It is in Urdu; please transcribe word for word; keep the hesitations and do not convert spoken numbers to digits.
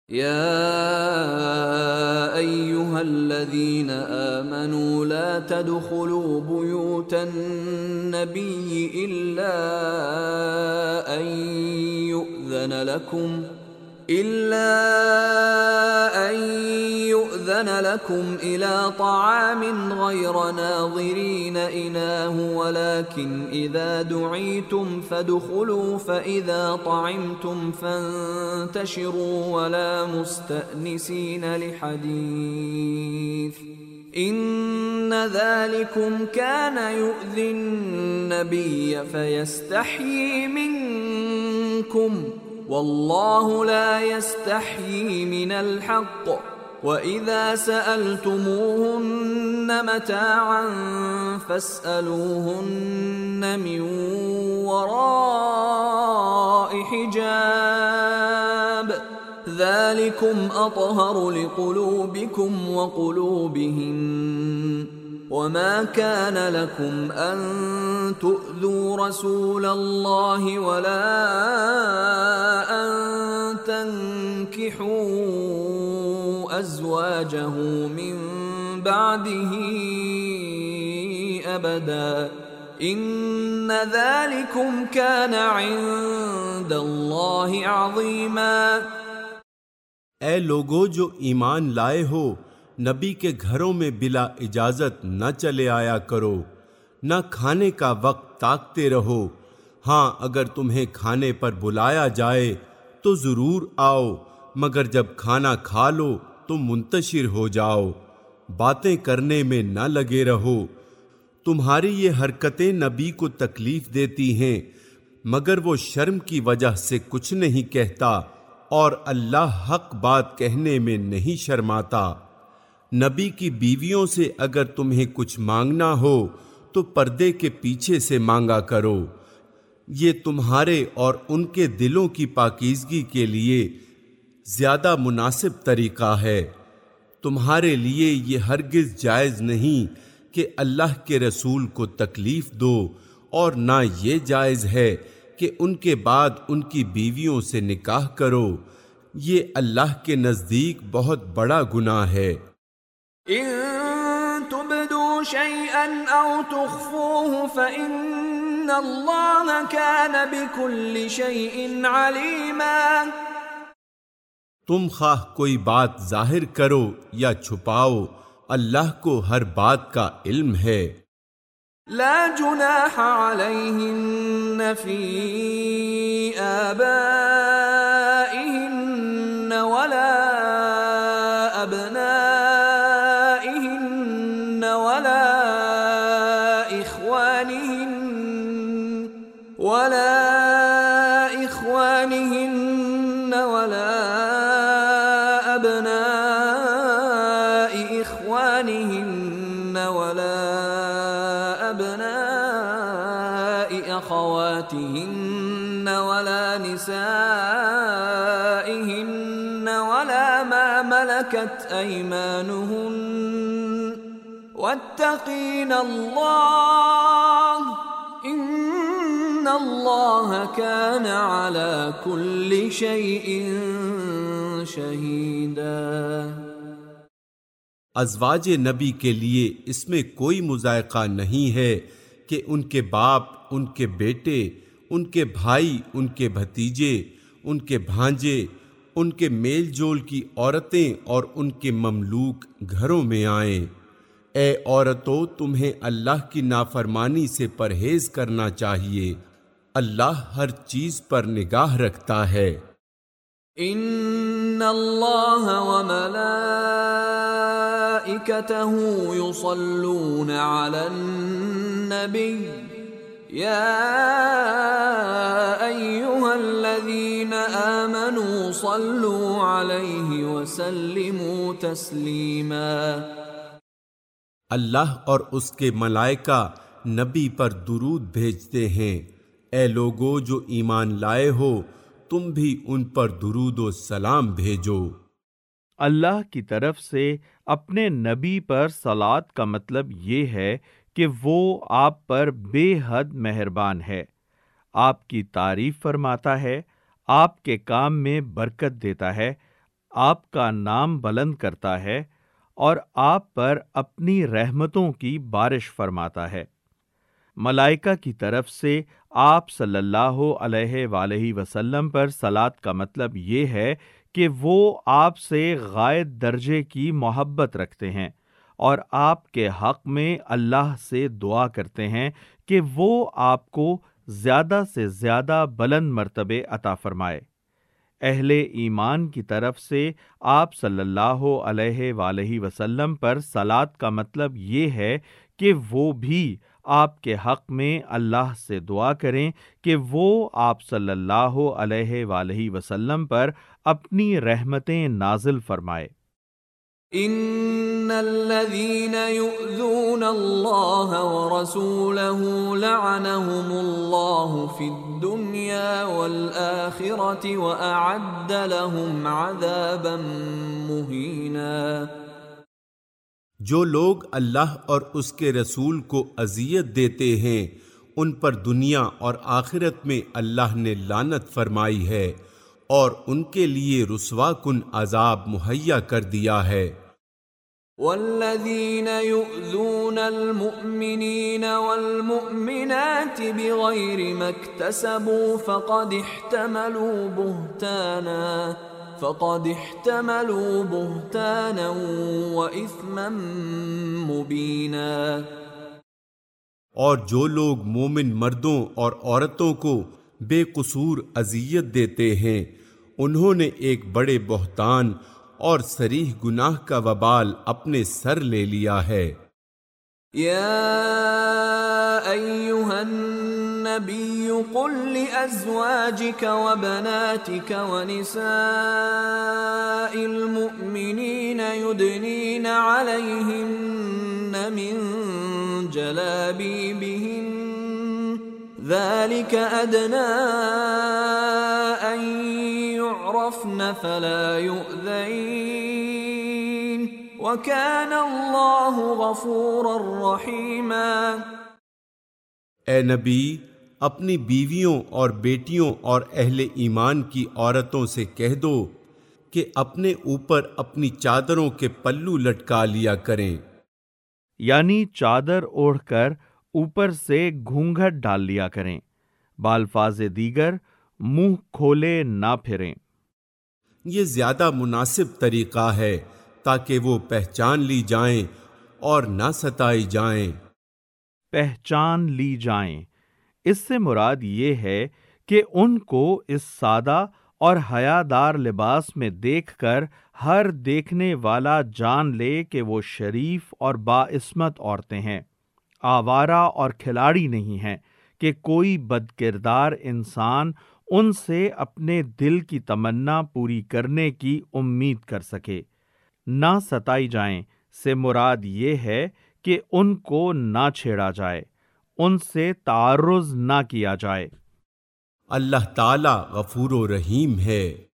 يا أيها الذين آمنوا لا تدخلوا بيوت النبي إلا أن يؤذن لكم إلا أن يؤذن لكم إلى طعام غير ناظرين إناه ولكن إذا دعيتم فادخلوا فإذا طعمتم فانتشروا ولا مستأنسين لحديث إن ذلكم كان يؤذي النبي فيستحيي منكم والله لا يستحيي من الحق وَإِذَا سَأَلْتُمُوهُنَّ مَتَاعًا فَاسْأَلُوهُنَّ مِنْ وَرَاءِ حِجَابٍ ذَلِكُمْ أَطْهَرُ لِقُلُوبِكُمْ وَقُلُوبِهِنَّ وَمَا كَانَ لَكُمْ أَن تُؤْذُوا رَسُولَ اللَّهِ وَلَا أَن تَنكِحُوا أزواجه من بعده أبدا إن ذلكم كان عند الله عظيما۔ اے لوگو جو ایمان لائے ہو، نبی کے گھروں میں بلا اجازت نہ چلے آیا کرو، نہ کھانے کا وقت تاکتے رہو۔ ہاں اگر تمہیں کھانے پر بلایا جائے تو ضرور آؤ، مگر جب کھانا کھا لو تم منتشر ہو جاؤ، باتیں کرنے میں نہ لگے رہو۔ تمہاری یہ حرکتیں نبی کو تکلیف دیتی ہیں، مگر وہ شرم کی وجہ سے کچھ نہیں کہتا، اور اللہ حق بات کہنے میں نہیں شرماتا۔ نبی کی بیویوں سے اگر تمہیں کچھ مانگنا ہو تو پردے کے پیچھے سے مانگا کرو، یہ تمہارے اور ان کے دلوں کی پاکیزگی کے لیے زیادہ مناسب طریقہ ہے۔ تمہارے لیے یہ ہرگز جائز نہیں کہ اللہ کے رسول کو تکلیف دو، اور نہ یہ جائز ہے کہ ان کے بعد ان کی بیویوں سے نکاح کرو، یہ اللہ کے نزدیک بہت بڑا گناہ ہے۔ ان تبدوا شيئا او تخفوه فإن الله كان بكل شيء عليما۔ تم خواہ کوئی بات ظاہر کرو یا چھپاؤ، اللہ کو ہر بات کا علم ہے۔ لا جناح علیہن فی آبائہن ولا ابنائہن ولا اخوانہن ولا اخوانہن ولا أبناء إخوانهن ولا أبناء أخواتهن ولا نسائهن ولا ما ملكت أيمانهن واتقين الله إن الله كان على كل شيء شہیدا۔ ازواج نبی کے لیے اس میں کوئی مضائقہ نہیں ہے کہ ان کے باپ، ان کے بیٹے، ان کے بھائی، ان کے بھتیجے، ان کے بھانجے، ان کے میل جول کی عورتیں اور ان کے مملوک گھروں میں آئیں۔ اے عورتوں، تمہیں اللہ کی نافرمانی سے پرہیز کرنا چاہیے، اللہ ہر چیز پر نگاہ رکھتا ہے۔ ان اللہ وملائکتہ یصلون علی النبی یا ایہا الذین آمنوا صلوا علیہ وسلموا تسلیما۔ اللہ اور اس کے ملائکہ نبی پر درود بھیجتے ہیں۔ اے لوگو جو ایمان لائے ہو، تم بھی ان پر درود و سلام بھیجو۔ اللہ کی طرف سے اپنے نبی پر صلات کا مطلب یہ ہے کہ وہ آپ پر بے حد مہربان ہے، آپ کی تعریف فرماتا ہے، آپ کے کام میں برکت دیتا ہے، آپ کا نام بلند کرتا ہے اور آپ پر اپنی رحمتوں کی بارش فرماتا ہے۔ ملائکہ کی طرف سے آپ صلی اللہ علیہ وآلہ وسلم پر صلات کا مطلب یہ ہے کہ وہ آپ سے غائب درجے کی محبت رکھتے ہیں اور آپ کے حق میں اللہ سے دعا کرتے ہیں کہ وہ آپ کو زیادہ سے زیادہ بلند مرتبے عطا فرمائے۔ اہل ایمان کی طرف سے آپ صلی اللہ علیہ وآلہ وسلم پر صلات کا مطلب یہ ہے کہ وہ بھی آپ کے حق میں اللہ سے دعا کریں کہ وہ آپ صلی اللہ علیہ وآلہ وسلم پر اپنی رحمتیں نازل فرمائے۔ ان الذين يؤذون الله ورسوله لعنهم الله في الدنيا والآخرة وأعد لهم عذابا مهينا۔ جو لوگ اللہ اور اس کے رسول کو اذیت دیتے ہیں ان پر دنیا اور آخرت میں اللہ نے لعنت فرمائی ہے اور ان کے لیے رسوا کن عذاب مہیا کر دیا ہے۔ والذین یؤذون المؤمنین والمؤمنات بغیر ما اکتسبوا فقد احتملوا بہتانا فقد احتملوا بہتانا وإثما مبینا۔ اور جو لوگ مومن مردوں اور عورتوں کو بے قصور اذیت دیتے ہیں انہوں نے ایک بڑے بہتان اور صریح گناہ کا وبال اپنے سر لے لیا ہے۔ یا ایھا النبی قل لأزواجک وبناتک ونساء المؤمنین یدنین علیہن من جلابیبہن ذلك أدنى أن يعرفن فلا يؤذين وكان الله غفورا رحيما۔ اے نبی اپنی بیویوں اور بیٹیوں اور اہل ایمان کی عورتوں سے کہہ دو کہ اپنے اوپر اپنی چادروں کے پلو لٹکا لیا کریں، یعنی چادر اوڑھ کر اوپر سے گھونگھٹ ڈال لیا کریں، بالفاظ دیگر منہ کھولے نہ پھریں۔ یہ زیادہ مناسب طریقہ ہے تاکہ وہ پہچان لی جائیں اور نہ ستائی جائیں۔ پہچان لی جائیں، اس سے مراد یہ ہے کہ ان کو اس سادہ اور حیادار لباس میں دیکھ کر ہر دیکھنے والا جان لے کہ وہ شریف اور باعصمت عورتیں ہیں، آوارہ اور کھلاڑی نہیں ہیں کہ کوئی بد کردار انسان ان سے اپنے دل کی تمنا پوری کرنے کی امید کر سکے۔ نہ ستائی جائیں سے مراد یہ ہے کہ ان کو نہ چھیڑا جائے، ان سے تعرض نہ کیا جائے۔ اللہ تعالی غفور و رحیم ہے۔